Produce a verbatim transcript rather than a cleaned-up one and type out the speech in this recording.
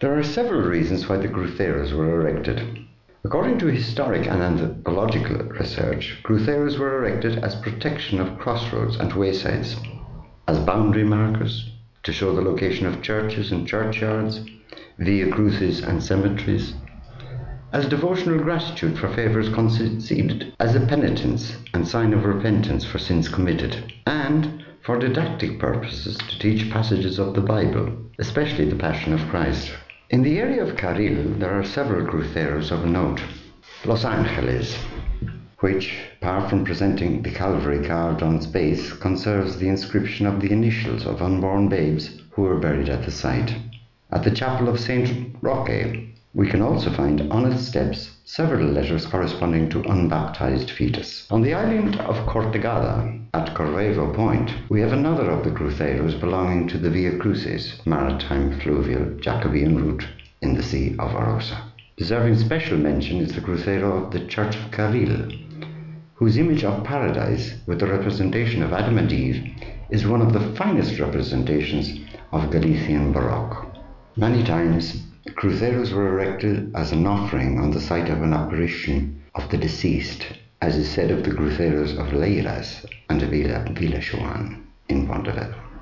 There are several reasons why the cruceros were erected. According to historic and anthropological research, cruceros were erected as protection of crossroads and waysides, as boundary markers to show the location of churches and churchyards, via cruces and cemeteries, as devotional gratitude for favours conceded, as a penitence and sign of repentance for sins committed, and for didactic purposes to teach passages of the Bible, especially the Passion of Christ. In the area of Carril, there are several cruceros of note. Los Angeles, which, apart from presenting the Calvary carved on its base, conserves the inscription of the initials of unborn babes who were buried at the site. At the chapel of Saint Roque, we can also find on its steps several letters corresponding to unbaptized fetus. On the island of Cortegada, at Correvo Point, we have another of the cruceros belonging to the Via Crucis, maritime fluvial Jacobean route in the Sea of Arosa. Deserving special mention is the crucero of the Church of Carril, whose image of paradise with the representation of Adam and Eve is one of the finest representations of Galician Baroque. Many times, cruceros were erected as an offering on the site of an apparition of the deceased, as is said of the cruceros of Leiras and Vila, Vila Joan in Pontevedra.